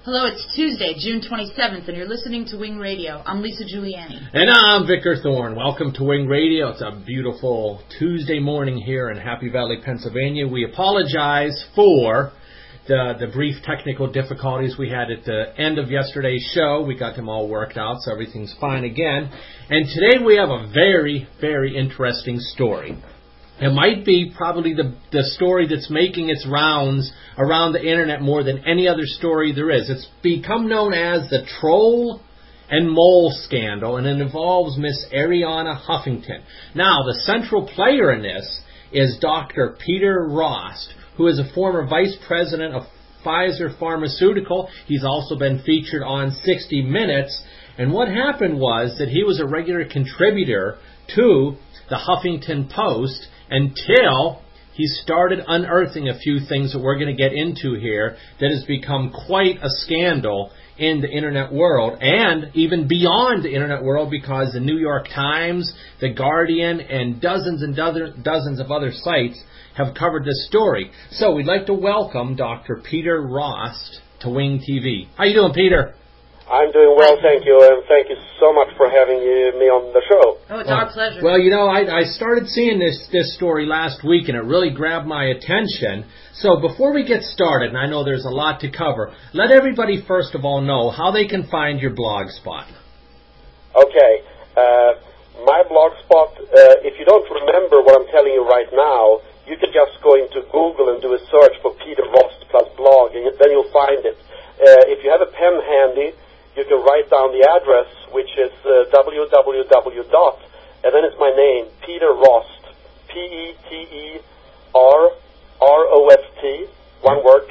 Hello, it's Tuesday, June 27th, and you're listening to Wing Radio. I'm Lisa Giuliani. And I'm Vicar Thorne. Welcome to Wing Radio. It's a beautiful Tuesday morning here in Happy Valley, Pennsylvania. We apologize for the brief technical difficulties we had at the end of yesterday's show. We got them all worked out, so everything's fine again. And today we have a very, very interesting story. It might be probably the story that's making its rounds around the internet more than any other story there is. It's become known as the Troll and Mole Scandal, and it involves Miss Arianna Huffington. Now, the central player in this is Dr. Peter Rost, who is a former vice president of Pfizer Pharmaceutical. He's also been featured on 60 Minutes. And what happened was that he was a regular contributor to the Huffington Post until he started unearthing a few things that we're going to get into here that has become quite a scandal in the internet world and even beyond the internet world, because the New York Times, the Guardian, and dozens of other sites have covered this story. So we'd like to welcome Dr. Peter Rost to Wing TV. How you doing, Peter? I'm doing well, thank you, and thank you so much for having me on the show. Oh, it's our pleasure. Well, you know, I started seeing this story last week, and it really grabbed my attention. So before we get started, and I know there's a lot to cover, let everybody first of all know how they can find your blog spot. Okay, my blog spot, if you don't remember what I'm telling you right now, you can just go into Google and do a search for Peter Rost plus blog, and then you'll find it. If you have a pen handy, you can write down the address, which is www. And then it's my name, Peter Rost, PeterRost, one word,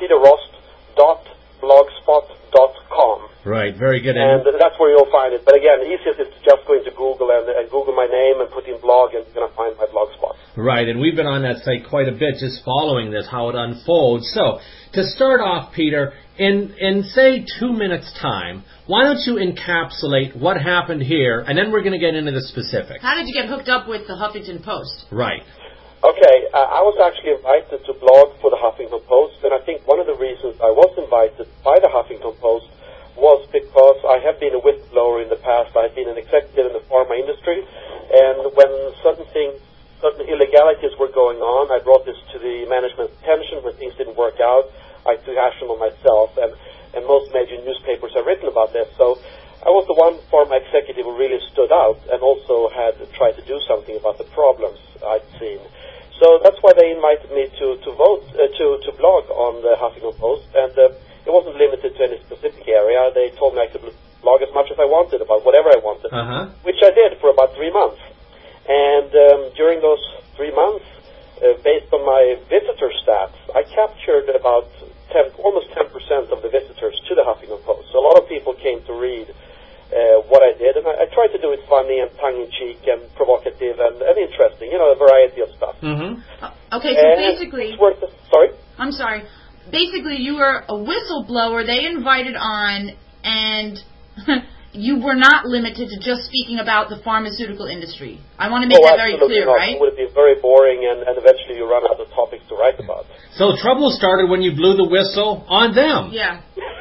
peterrost.blogspot.com. Right, very good. And that's where you'll find it. But again, the easiest is to just go into Google and Google my name and put in blog, and you're going to find my blog spot. Right, and we've been on that site quite a bit just following this, how it unfolds. So, to start off, Peter, in say 2 minutes' time, why don't you encapsulate what happened here, and then we're going to get into the specifics. How did you get hooked up with the Huffington Post? Right. Okay, I was actually invited to blog for the Huffington Post, and I think one of the reasons I was invited by the Huffington Post was because I have been a whistleblower in the past. I've been an executive in the pharma industry, and when certain illegalities were going on, I brought this to the management's attention. When things didn't work out, I took action on myself, and most major newspapers have written about this. So I was the one pharma executive who really stood out and also had tried to do something about the problems I'd seen. So that's why they invited me to blog on the Huffington Post, and it wasn't limited to any specific area. They told me I could blog as much as I wanted about whatever I wanted, which I did for about 3 months. And during those 3 months, based on my visitor stats, I captured about almost 10% of the visitors to the Huffington Post. So a lot of people came to read what I did, and I tried to do it funny and tongue-in-cheek and provocative and interesting, a variety of stuff. Okay, so basically... Sorry? I'm sorry. Basically, you were a whistleblower they invited on, and you were not limited to just speaking about the pharmaceutical industry. I want to make that very clear, not. right? It would be very boring, and eventually you run out of topics to write about. So trouble started when you blew the whistle on them. Yeah.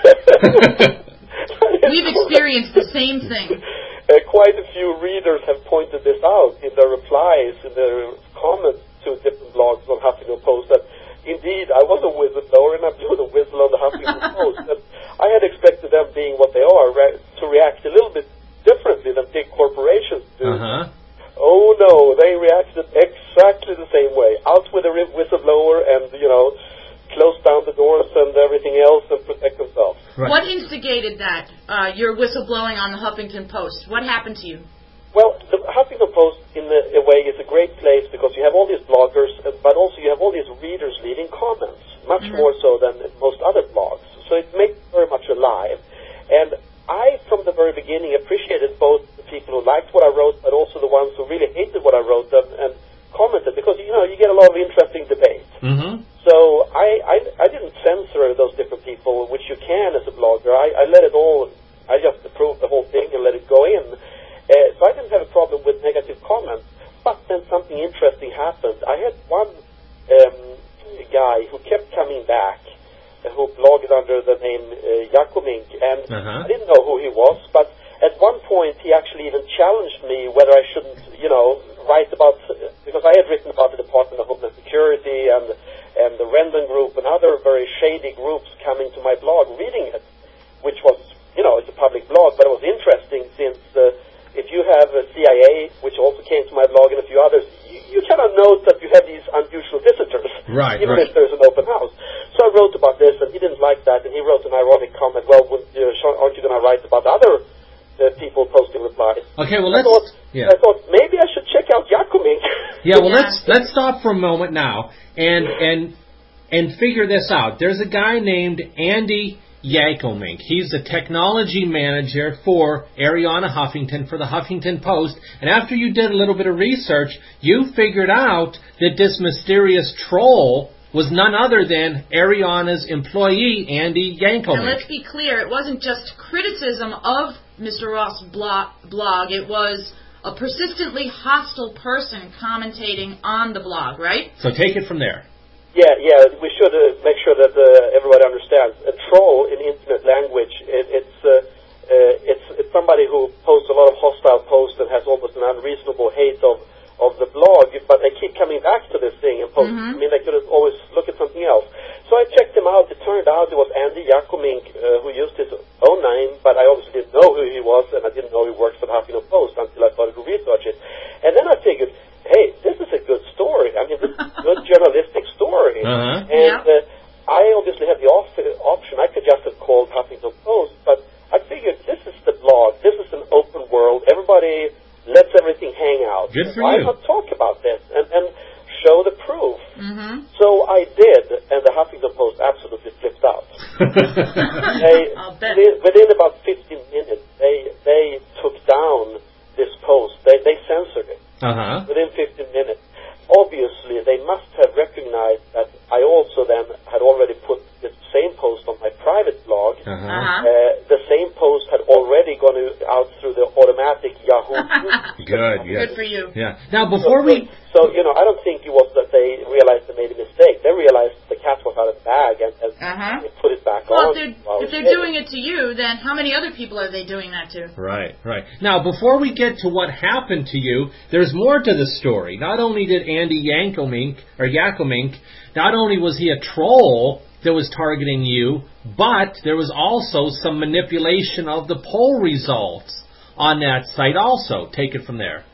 We've experienced the same thing. Quite a few readers have pointed this out in their replies, in their comments to different blogs on Huffington Post, that indeed I was a whistleblower and I blew the whistle on the Huffington Post. And I had expected them, being what they are, to react a little bit differently than big corporations do. Oh no, they reacted exactly the same way. Out with a whistleblower and, close down the doors and everything else and protect themselves. Right. What instigated that, your whistleblowing on the Huffington Post? What happened to you? Well, the Huffington Post, in a way, is a great place because you have all these bloggers, but also you have all these readers leaving comments, much more so than most other blogs. So it makes it very much alive. And I, from the very beginning, appreciated both the people who liked what I wrote, but also the ones who really hated what I wrote and commented, because, you get a lot of interesting debate. So I didn't censor those different people, which you can as a blogger. I let it all, I just approved the whole thing and let it go in. So I didn't have a problem with negative comments. But then something interesting happened. I had one guy who kept coming back, who blogged under the name Jacomink, and I didn't know who he was, but at one point he actually even challenged me whether I shouldn't, write about, because I had written about the Department of Homeland Security and the Rendon Group and other very shady groups coming to my blog, reading it, which was, it's a public blog, but it was interesting since if you have a CIA, which also came to my blog, and a few others, you cannot note that you have these unusual visitors, even if there's an open house. So I wrote about this, and he didn't like that, and he wrote an ironic comment, well, aren't you going to write about other people posting replies? Okay, well, I thought maybe I should check out Jacomink. Yeah, well, let's stop for a moment now and figure this out. There's a guy named Andy Jacomink. He's the technology manager for Arianna Huffington for the Huffington Post. And after you did a little bit of research, you figured out that this mysterious troll was none other than Arianna's employee, Andy Jacomink. And let's be clear, it wasn't just criticism of Mr. Ross' blog. It was a persistently hostile person commentating on the blog, right? So take it from there. Yeah, we should make sure that everybody understands. A troll in internet language, it's somebody who posts a lot of hostile posts and has almost an unreasonable hate of the blog, but they keep coming back to this thing and post. I mean, they could always look at something else. So I checked him out. It turned out it was Andy Jacomink who used his own name, but I obviously didn't know who he was, and I didn't know he worked for the Huffington Post until I started to research it. And then I figured, hey, this is a good story. I mean, this is a good journalistic story. And I obviously had the option. I could just have called Huffington Post, but I figured this is the blog. This is an open world. Everybody lets everything hang out. Good for Why you. not talk about this and show the proof? So I did, and the Huffington Post absolutely flipped out. Within about 15 minutes, they took down this post. They censored it. Within 15 minutes. Obviously, they must have recognized that I also then had already put the same post on my private blog. The same post had already gone out through the automatic Yahoo. Good for you. Yeah. Now, before we... So, I don't think it was that they realized they made a mistake. They realized the cat was out of the bag and they put it back on. If they're doing it to you, then how many other people are they doing that to? Right. Now, before we get to what happened to you, there's more to the story. Not only did Andy Jacomink, not only was he a troll that was targeting you, but there was also some manipulation of the poll results on that site also. Take it from there.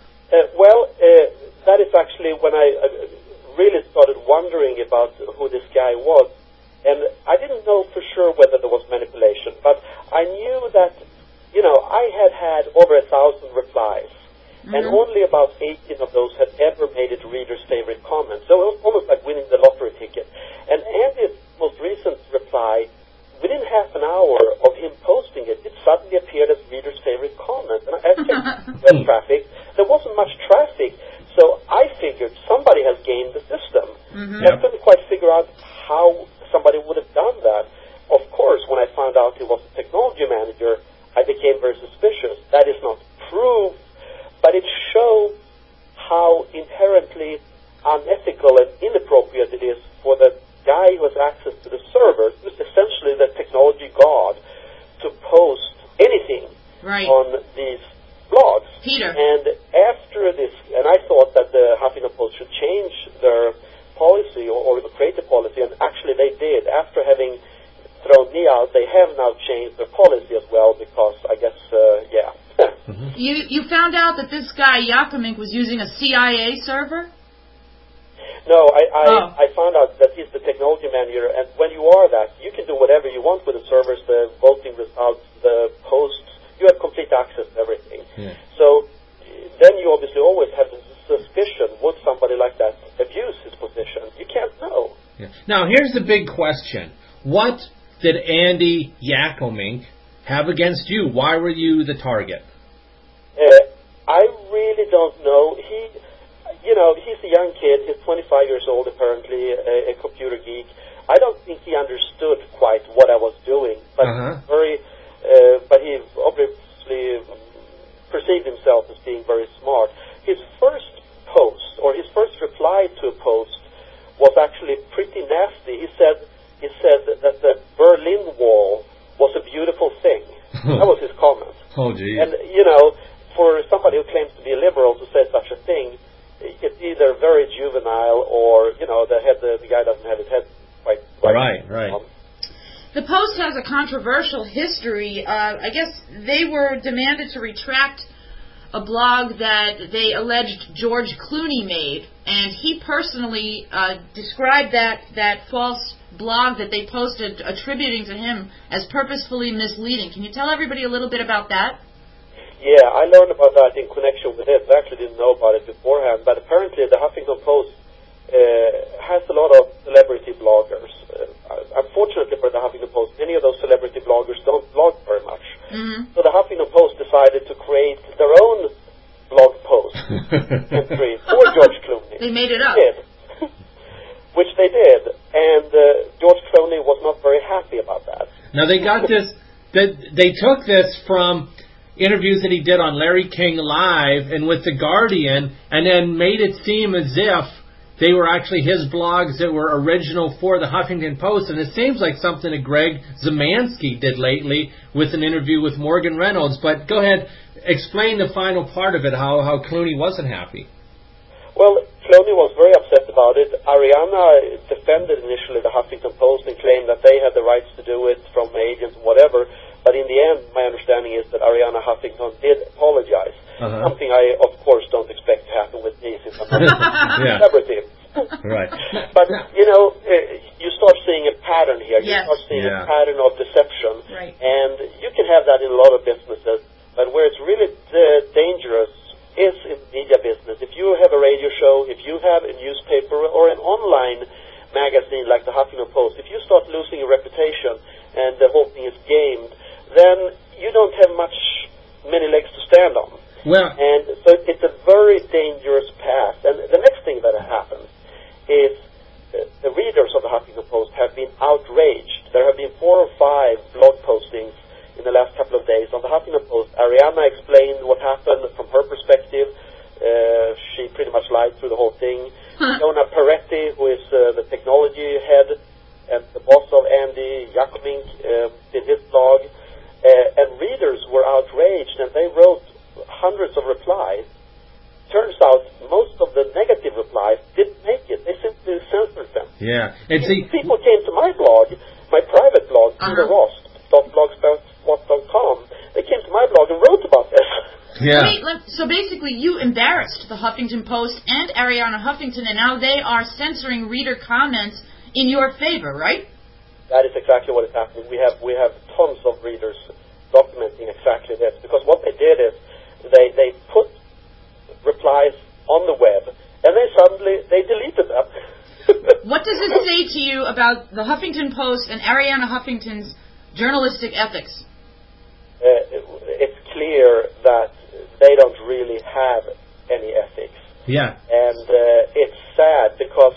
That is actually when I really started wondering about who this guy was. And I didn't know for sure whether there was manipulation, but I knew that, I had over 1,000 replies. And only about 18 of those had ever made it readers' favorite comments. So it was almost like winning the lottery ticket. And Andy's most recent reply, within half an hour of him posting it, it suddenly appeared as readers' favorite comment. And I checked web traffic. There wasn't much traffic. So I figured somebody has gamed the system. I couldn't quite figure out how somebody would have done that. Of course, when I found out he was a technology manager, I became very suspicious. That is not proof, but it showed how inherently unethical and inappropriate it is for the guy who has access to the server, who's essentially the technology god, to post anything on these blogs. Peter. And after this, and I thought that the Huffington Post should change their policy or create a policy, and actually they did. After having thrown me out, they have now changed their policy as well, because I guess, You found out that this guy Jacomink was using a CIA server? No, I found out that he's the technology manager, and when you are that, you can do whatever you want with the servers, the voting results, the posts. You have complete access to everything. So then you obviously always have the suspicion, would somebody like that abuse his position? You can't know. Now, here's the big question. What did Andy Jacomink have against you? Why were you the target? I really don't know. He's a young kid. He's 25 years old, apparently, a computer geek. I don't think he understood quite what I was doing, but but he obviously perceived himself as being very smart. His first post, or his first reply to a post, was actually pretty nasty. He said that the Berlin Wall That was his comment. Oh, geez. And, for somebody who claims to be a liberal to say such a thing, it's either very juvenile or, the guy doesn't have his head quite right. The Post has a controversial history. I guess they were demanded to retract a blog that they alleged George Clooney made, and he personally described that false blog that they posted attributing to him as purposefully misleading. Can you tell everybody a little bit about that? Yeah, I learned about that in connection with it. I actually didn't know about it beforehand, but apparently the Huffington Post has a lot of celebrity bloggers. Unfortunately for the Huffington Post, many of those celebrity bloggers don't blog very much. Mm-hmm. So the Huffington Post decided to create their own blog post entry for George Clooney. They made it up. Which they did. And George Clooney was not very happy about that. Now they got this, they took this from interviews that he did on Larry King Live and with The Guardian, and then made it seem as if they were actually his blogs that were original for the Huffington Post. And it seems like something that Greg Zemansky did lately with an interview with Morgan Reynolds. But go ahead, explain the final part of it, how Clooney wasn't happy. Well, Clooney was very upset about it. Ariana defended initially the Huffington Post and claimed that they had the rights to do it from agents and whatever. But in the end, my understanding is that Ariana Huffington did apologize. Something I, of course, don't expect to happen with me since I'm not a celebrity. Right. But, you start seeing a pattern here. Yes. You start seeing a pattern of deception. Right. And you can have that in a lot of businesses. But where it's really dangerous is in the media business. If you have a radio show, if you have a newspaper or an online magazine like the Huffington Post, if you start losing your reputation and the whole thing is gamed, then you don't have many legs to stand on. Well, and so it's a very dangerous path. And the next thing that happens is the readers of the Huffington Post have been outraged. There have been 4 or 5 blog postings in the last couple of days on the Huffington Post. Ariana explained what happened from her perspective. She pretty much lied through the whole thing. Jonah Peretti, who is the technology head and the boss of Andy Jackmink, did his blog. And readers were outraged, and they wrote hundreds of replies. Turns out most of the negative replies didn't make it. They simply censored them. Yeah. And people came to my blog, my private blog, peterrost.blogspot.com. They came to my blog and wrote about this. Yeah. So basically you embarrassed the Huffington Post and Ariana Huffington, and now they are censoring reader comments in your favor, right? That is exactly what is happening. We have tons of readers documenting exactly this, because what they did is they put replies on the web and they deleted them. What does it say to you about the Huffington Post and Ariana Huffington's journalistic ethics? It's clear that they don't really have any ethics. Yeah. And it's sad because,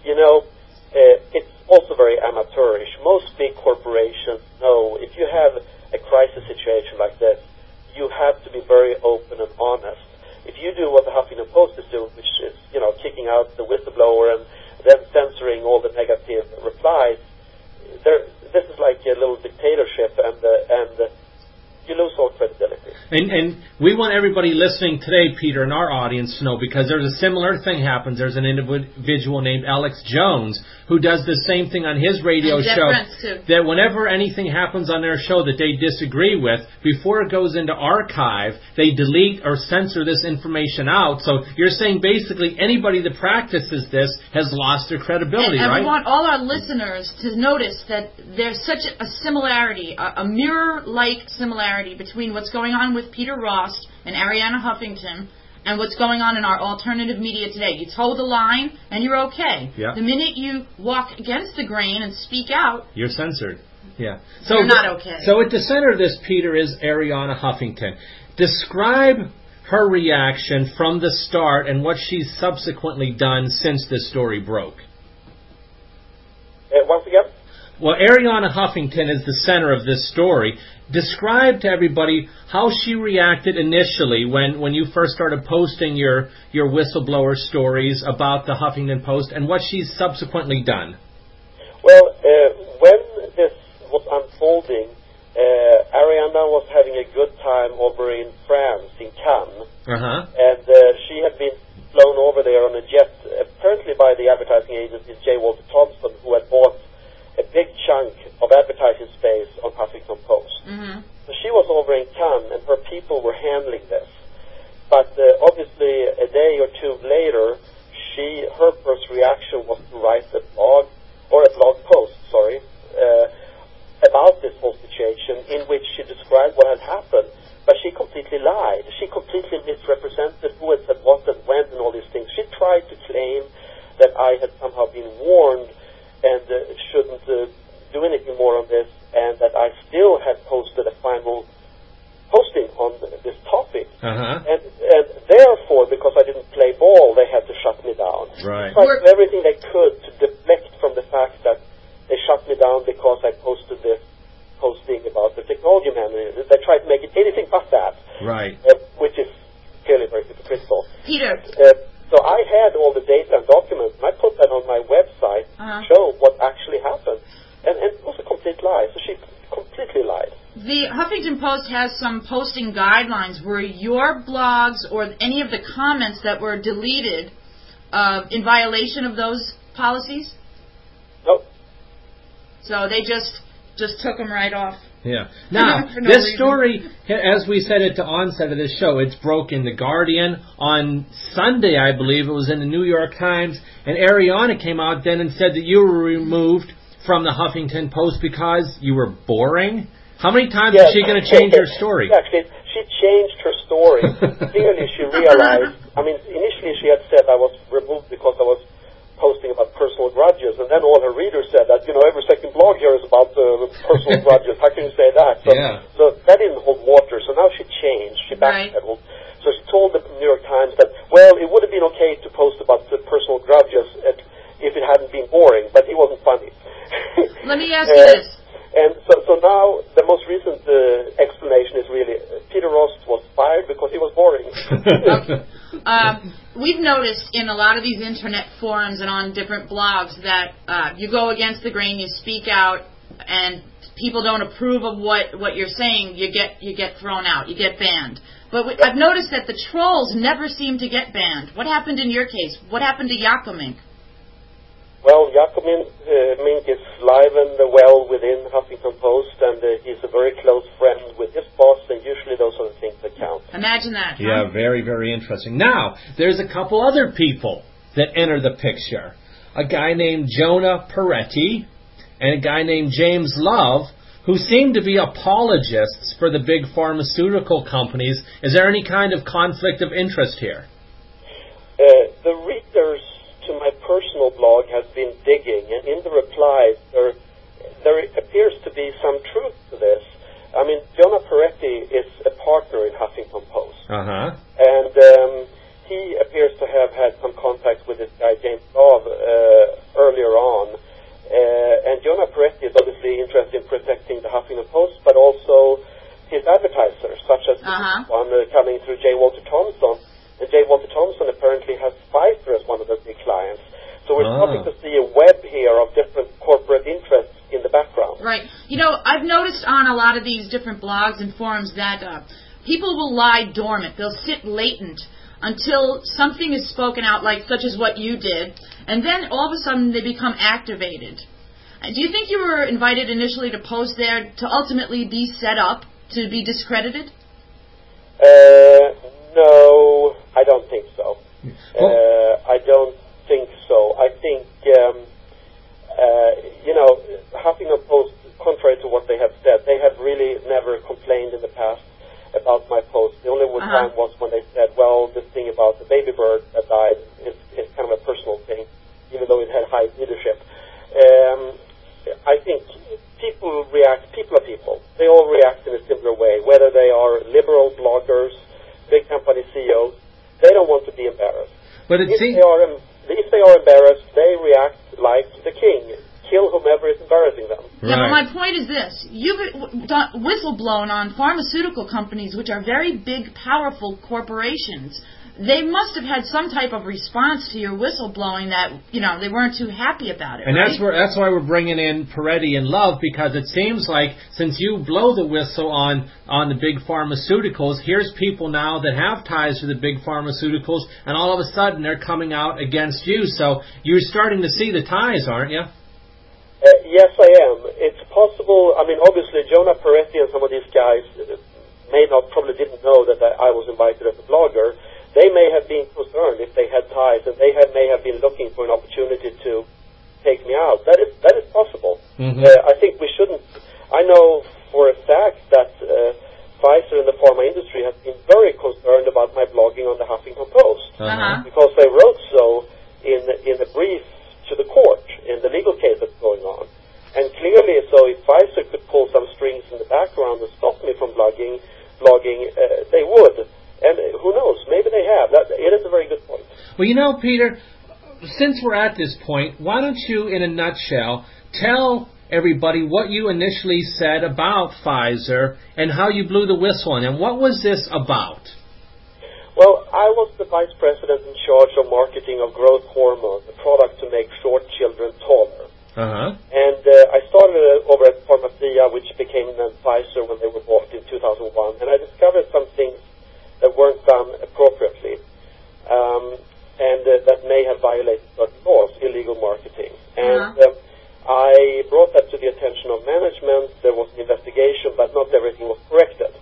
it's also very amateurish. Most big corporations know if you have a crisis situation like this, you have to be very open and honest. If you do what the Huffington Post is doing, which is, kicking out the whistleblower and then censoring all the negative replies, this is like a little dictatorship, and you lose all credibility. And we want everybody listening today, Peter, and our audience to know, because there's a similar thing happens. There's an individual named Alex Jones who does the same thing on his radio show. That whenever anything happens on their show that they disagree with, before it goes into archive, they delete or censor this information out. So you're saying basically anybody that practices this has lost their credibility, and right? we want all our listeners to notice that there's such a similarity, a mirror-like similarity between what's going on with Peter Rost and Ariana Huffington and what's going on in our alternative media today. You toe the line and you're okay. Yeah. The minute you walk against the grain and speak out, you're censored. Yeah. So you're not okay. So at the center of this, Peter, is Ariana Huffington. Describe her reaction from the start and what she's subsequently done since this story broke. Once again? Well, Ariana Huffington is the center of this story. Describe to everybody how she reacted initially when you first started posting your whistleblower stories about the Huffington Post and what she's subsequently done. Well, when this was unfolding, Ariana was good time over in France, in Cannes. Uh-huh. And she had been flown over there on a jet, apparently by the advertising agency J. Walter Thompson, who had bought a big chunk of advertising space on Huffington Post. Mm-hmm. So she was over in Cannes, and her people were handling this. But obviously, a day or two later, her first reaction was to write a blog post, about this whole situation, in which she described what had happened. But she completely lied. She completely misrepresented who had said what and when and all these things. She tried to claim that I had somehow been warned and shouldn't do anything more on this, and that I still had posted a final posting on this topic. Uh-huh. And therefore, because I didn't play ball, they had to shut me down. Right. They tried to do everything they could to deflect from the fact that they shut me down because I posted this posting about the technology manual. They tried to make it anything but that. Right. Which is clearly very hypocritical. Peter. So I had all the data and documents, and I put that on my website to show what actually happened. And it was a complete lie. So she completely lied. The Huffington Post has some posting guidelines. Were your blogs or any of the comments that were deleted in violation of those policies? Nope. So they just took them right off. Yeah. Now, this story, as we said at the onset of this show, it's broke in The Guardian. On Sunday, I believe, it was in the New York Times, and Ariana came out then and said that you were removed from the Huffington Post because you were boring. How many times is she going to change her story? Actually, she changed her story. Clearly, she realized, initially she had said I was removed because I was posting about personal grudges, and then all her readers said that, every second blog here is about personal grudges. How can you say that? So that didn't hold water. So now she changed. She backpedaled. So she told the New York Times that, well, it would have been okay to post about the personal grudges if it hadn't been boring, but he wasn't funny. Let me ask you this. And so now the most recent explanation is really Peter Rost was fired because he was boring. Okay. We've noticed in a lot of these internet forums and on different blogs that you go against the grain, you speak out, and people don't approve of what you're saying, you get thrown out, you get banned. But I've noticed that the trolls never seem to get banned. What happened in your case? What happened to Jacobmink? Well, Jacobmink is live and well within Huffington Post, and he's a very close friend with his boss, and usually those are the things that count. Imagine that. Huh? Yeah, very, very interesting. Now, there's a couple other people that enter the picture. A guy named Jonah Peretti and a guy named James Love, who seem to be apologists for the big pharmaceutical companies. Is there any kind of conflict of interest here? The readers to my personal blog has been digging, and in the replies there appears to be some truth to this. Jonah Peretti is a partner in Huffington Post, and he appears to have had some contact with this guy James Love earlier on. And Jonah Peretti is obviously interested in protecting the Huffington Post, but also his advertisers, such as one coming through J. Walter Thompson. And J. Walter Thompson apparently has Pfizer as one of their big clients. So we're starting to see a web here of different corporate interests in the background. Right. I've noticed on a lot of these different blogs and forums that people will lie dormant. They'll sit latent until something is spoken out, like such as what you did, and then all of a sudden they become activated. Do you think you were invited initially to post there to ultimately be set up to be discredited? No, I don't think so. I don't think so. I think, Huffington Post, contrary to what they have said, they have really never complained in the past about my post. The only time was when they said, well, this thing about the baby bird that died is kind of a personal thing, even though it had high leadership. I think people are people. They all react in a similar way, whether they are liberal bloggers, big company CEOs. They don't want to be embarrassed. But if they are embarrassed, they react like the king. Kill whomever is embarrassing them. Yeah, but my point is this. You get whistleblowing on pharmaceutical companies, which are very big, powerful corporations. They must have had some type of response to your whistleblowing that, they weren't too happy about it. And right? that's why we're bringing in Peretti and Love, because it seems like since you blow the whistle on the big pharmaceuticals, here's people now that have ties to the big pharmaceuticals, and all of a sudden they're coming out against you. So you're starting to see the ties, aren't you? Yes, I am. It's possible. I mean, obviously, Jonah Peretti and some of these guys probably didn't know that I was invited as a blogger. They may have been concerned if they had ties, and they may have been looking for an opportunity to take me out. That is possible. Mm-hmm. I think we shouldn't. I know for a fact that Pfizer and the pharma industry have been very concerned about my blogging on the Huffington Post because they wrote so in the brief to the court in the legal case that's going on. And clearly, so if Pfizer could pull some strings in the background and stop me from blogging, they would. And who knows? Maybe they have. It is a very good point. Well, Peter, since we're at this point, why don't you, in a nutshell, tell everybody what you initially said about Pfizer and how you blew the whistle on them. What was this about? Well, I was the vice president in charge of marketing of growth hormone, a product to make short children taller. Uh-huh. And I started over at Pharmacia, which became then Pfizer when they were bought in 2001. And I discovered some things that weren't done appropriately, and that may have violated certain laws, illegal marketing. And I brought that to the attention of management. There was an investigation, but not everything was corrected.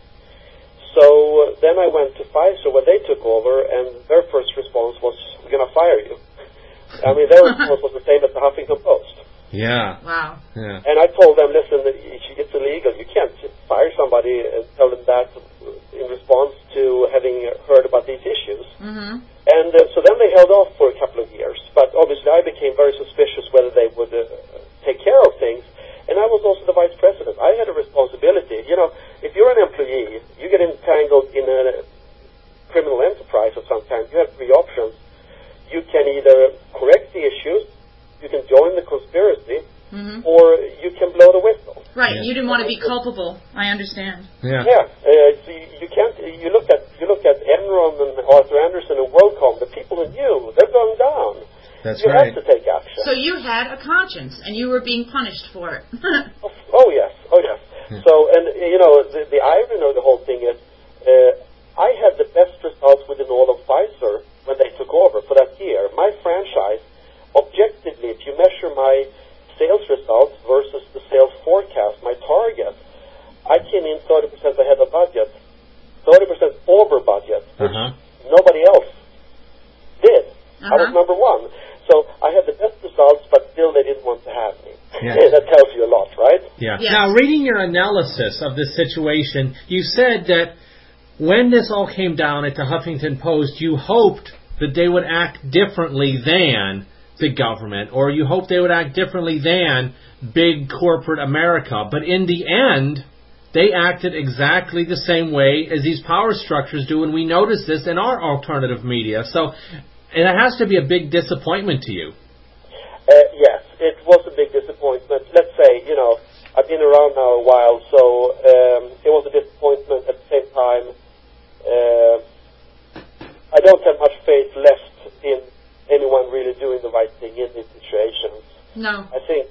So then I went to Pfizer when they took over, and their first response was, "We're going to fire you." I mean, their response was the same as the Huffington Post. Yeah. Wow. Yeah. And I told them, listen, it's illegal. You can't just fire somebody and tell them that in response to having heard about these issues. Mm-hmm. And so then they held off for a couple of years. But obviously I became very suspicious whether they would take care of things. And I was also the vice president. I had a responsibility. If you're an employee, you get entangled in a criminal enterprise of some kind, you have three options. You can either correct the issues, you can join the conspiracy, or you can blow the whistle. Right, you didn't want to be culpable. I understand. Yeah. Yeah. So you can't. You look at Enron and Arthur Andersen and WorldCom. The people in you, they're going down. That's you right. have to take action. So you had a conscience, and you were being punished for it. Oh yes. Yeah. So, and the irony of the whole thing is, I had the best results within all of Pfizer when they took over for that year. My franchise, objectively, if you measure my sales results versus the sales forecast, my target, I came in 30% ahead of budget, 30% over budget, which nobody else did. I was number one. So I had the best results, but still they didn't want to have me. Yeah. That tells you a lot, right? Yeah. Yes. Now, reading your analysis of this situation, you said that when this all came down at the Huffington Post, you hoped that they would act differently than the government, or you hoped they would act differently than big corporate America. But in the end, they acted exactly the same way as these power structures do, and we notice this in our alternative media. So it has to be a big disappointment to you. Yes, it was a big disappointment. Let's say, I've been around now a while, so it was a disappointment. At the same time, I don't have much faith left in anyone really doing the right thing in these situations. No. I think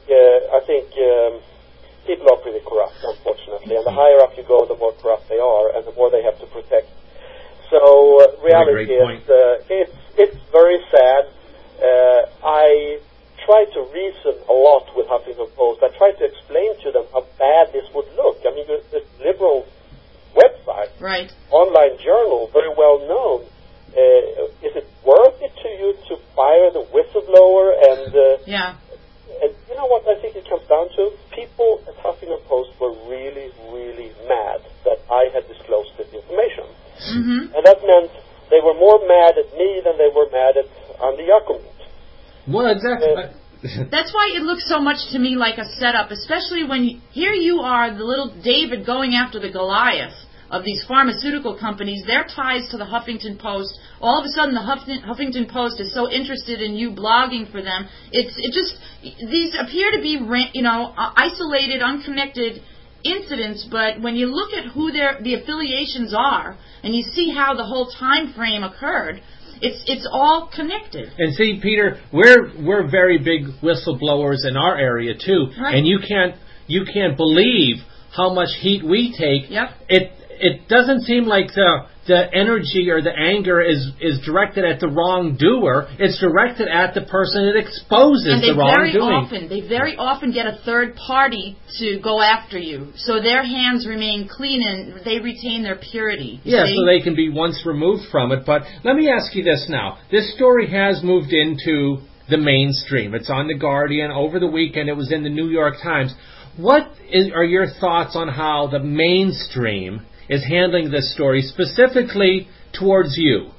people are pretty corrupt, unfortunately, and the higher up you go, the more corrupt they are, and the more they have to protect. So reality is, it's very sad. I try to reason a lot with Huffington Post. I try to explain to them how bad this would look. I mean, this liberal website, right, online journal, very well known. Is it worth it to you to fire the whistleblower? And and you know what I think it comes down to? People at Huffington Post were really, really mad that I had disclosed this information. Mm-hmm. And that meant they were more mad at me than they were mad at Andy Jacobit. Well, exactly. That's why it looks so much to me like a setup, especially when here you are, the little David going after the Goliath. of these pharmaceutical companies, their ties to the Huffington Post, all of a sudden the Huffington Post is so interested in you blogging for them. These appear to be, isolated, unconnected incidents, but when you look at who the affiliations are, and you see how the whole time frame occurred, it's all connected. And see, Peter, we're very big whistleblowers in our area too, right. And you can't believe how much heat we take. Yep. It doesn't seem like the energy or the anger is directed at the wrongdoer. It's directed at the person that exposes the wrongdoing. They very often get a third party to go after you. So their hands remain clean and they retain their purity. Yeah, so they can be once removed from it. But let me ask you this now. This story has moved into the mainstream. It's on The Guardian. Over the weekend, it was in the New York Times. What are your thoughts on how the mainstream is handling this story, specifically towards you?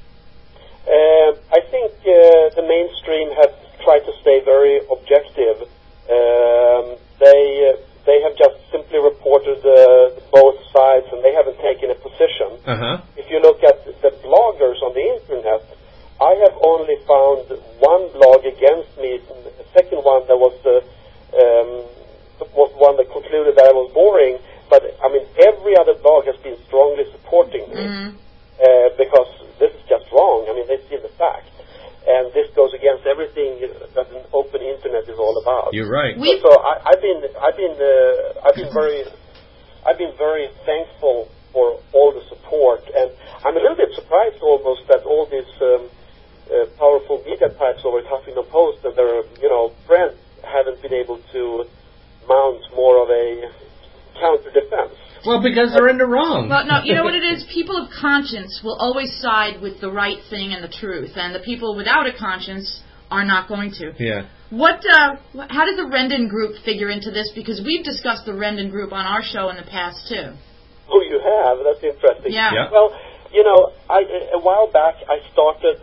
I think the mainstream has tried to stay very objective. They have just simply reported both sides, and they haven't taken a position. Uh-huh. If you look at the bloggers on the internet, I have only found one blog against me. The second one that was one that concluded that I was boring. But, every other blog has been strongly supporting me because this is just wrong. They see the facts. And this goes against everything that an open internet is all about. You're right. So I've been very thankful for all the support. And I'm a little bit surprised almost that all these powerful media types over at Huffington Post and their, friends haven't been able to mount more of a counter-defense. Well, because they're in the wrong. Well, no, you know what it is? People of conscience will always side with the right thing and the truth, and the people without a conscience are not going to. Yeah. How did the Rendon Group figure into this? Because we've discussed the Rendon Group on our show in the past, too. Oh, you have? That's interesting. Yeah. Well, a while back I started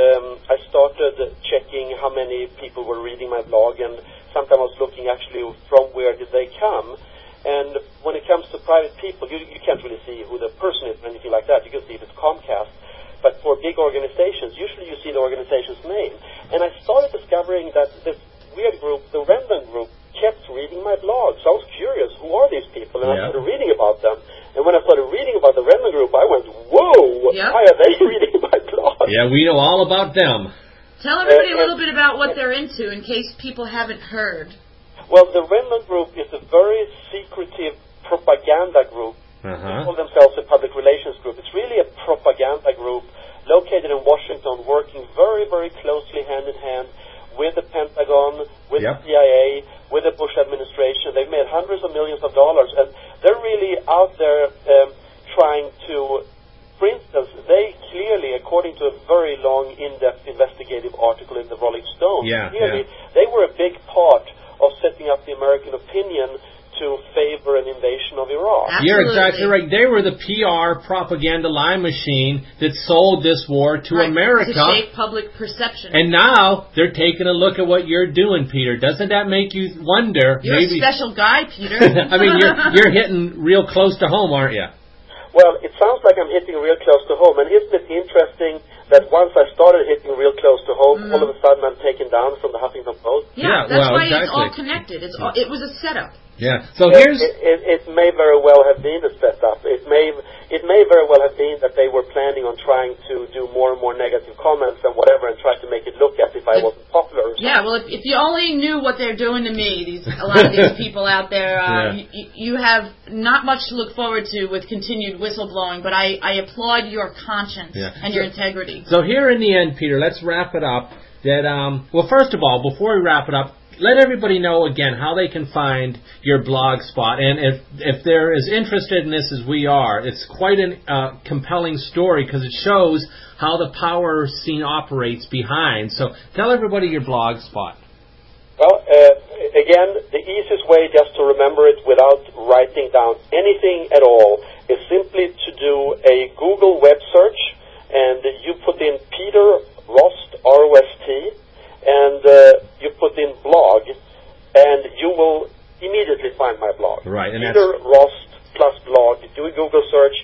checking how many people were reading my blog, and sometimes I was looking actually from where did they come. And when it comes to private people, you can't really see who the person is or anything like that. You can see if it's Comcast. But for big organizations, usually you see the organization's name. And I started discovering that this weird group, the Rendon Group, kept reading my blog. So I was curious, who are these people? And I started reading about them. And when I started reading about the Rendon Group, I went, whoa, why are they reading my blog? Yeah, we know all about them. Tell everybody a little bit about what they're into in case people haven't heard. Well, the Rendon Group is a very secretive propaganda group. They call themselves a public relations group. It's really a propaganda group located in Washington, working very, very closely hand in hand with the Pentagon, with the CIA, with the Bush administration. They've made hundreds of millions of dollars, and they're really out there trying to, for instance, they clearly, according to a very long, in-depth investigative article in the Rolling Stone, they were a big part of setting up the American opinion to favor an invasion of Iraq. Absolutely. You're exactly right. They were the PR propaganda lie machine that sold this war to America. To shape public perception. And now they're taking a look at what you're doing, Peter. Doesn't that make you wonder? You're a special guy, Peter. You're hitting real close to home, aren't you? Well, it sounds like I'm hitting real close to home. And isn't it interesting that once I started hitting real close to home, all of a sudden I'm taken down from the Huffington Post? Yeah, that's why it's all connected. It was a setup. Yeah. So it may very well have been a setup. It may very well have been that they were planning on trying to do more and more negative comments and whatever, and try to make it look as if I wasn't popular. Or yeah. Well, if you only knew what they're doing to me, a lot of these people out there, you have not much to look forward to with continued whistleblowing. But I applaud your conscience and your integrity. So here in the end, Peter, let's wrap it up. That well, first of all, before we wrap it up, let everybody know again how they can find your blog spot. And if they're as interested in this as we are, it's quite a compelling story because it shows how the power scene operates behind. So tell everybody your blog spot. Well, again, the easiest way just to remember it without writing down anything at all is simply to do a Google web search, and you put in Peter Rost, R-O-S-T, and you put in blog, and you will immediately find my blog. Right, and Peter Rost plus blog. Do a Google search, you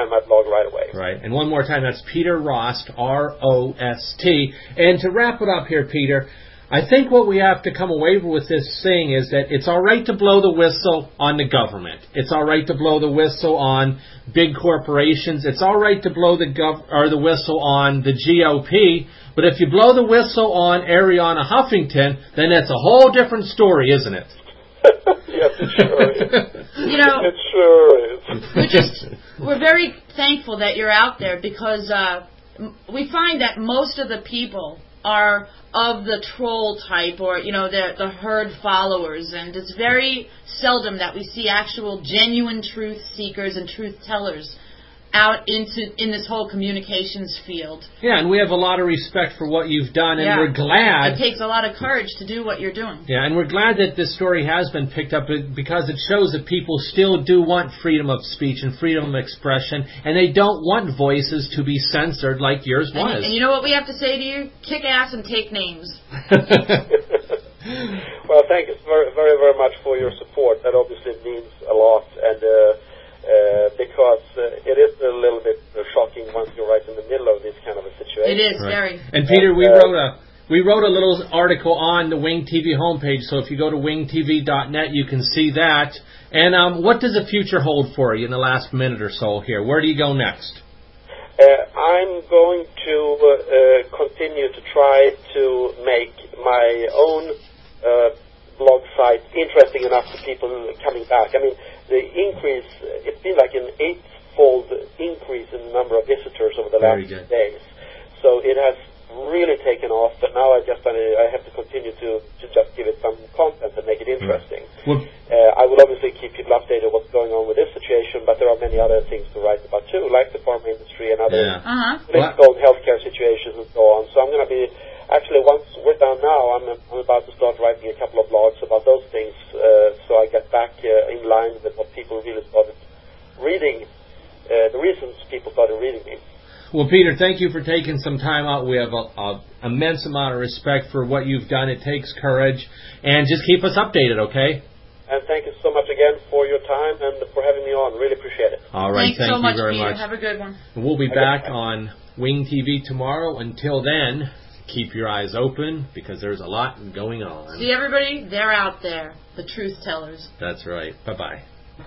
find my blog right away. Right. And one more time, that's Peter Rost, R-O-S-T. And to wrap it up here, Peter, I think what we have to come away with this thing is that it's all right to blow the whistle on the government. It's all right to blow the whistle on big corporations. It's all right to blow the whistle on the GOP. But if you blow the whistle on Arianna Huffington, then that's a whole different story, isn't it? Yes, it sure is. It sure is. We're very thankful that you're out there because we find that most of the people are of the troll type or, the herd followers. And it's very seldom that we see actual genuine truth seekers and truth tellers out in this whole communications field. Yeah, and we have a lot of respect for what you've done, and we're glad. It takes a lot of courage to do what you're doing. Yeah, and we're glad that this story has been picked up because it shows that people still do want freedom of speech and freedom of expression, and they don't want voices to be censored like yours was. And you know what we have to say to you? Kick ass and take names. Well, thank you very, very, very much for your support. That obviously means a lot, and because it is a little bit shocking once you're right in the middle of this kind of a situation. It is, very. And Peter, we wrote a little article on the Wing TV homepage, so if you go to wingtv.net, you can see that. And what does the future hold for you in the last minute or so here? Where do you go next? I'm going to continue to try to make my own blog site interesting enough for people coming back. I mean, the increase, it's been like an 8-fold increase in the number of visitors over the last few days. So it has really taken off, but now I have to continue to just give it some content and make it interesting. Well, I will obviously keep people updated what's going on with this situation, but there are many other things to write about too, like the pharma industry and other political and healthcare situations and so on. So I'm going to be, actually once we're done now, I'm about to start writing a couple of blogs about those things, so I get back in line with what people really started reading, the reasons people started reading me. Well, Peter, thank you for taking some time out. We have an immense amount of respect for what you've done. It takes courage. And just keep us updated, okay? And thank you so much again for your time and for having me on. Really appreciate it. All right, thank you so much, very Peter. much. Have a good one. We'll be back on Wing TV tomorrow. Until then, keep your eyes open because there's a lot going on. See, everybody? They're out there. The truth tellers. That's right. Bye-bye.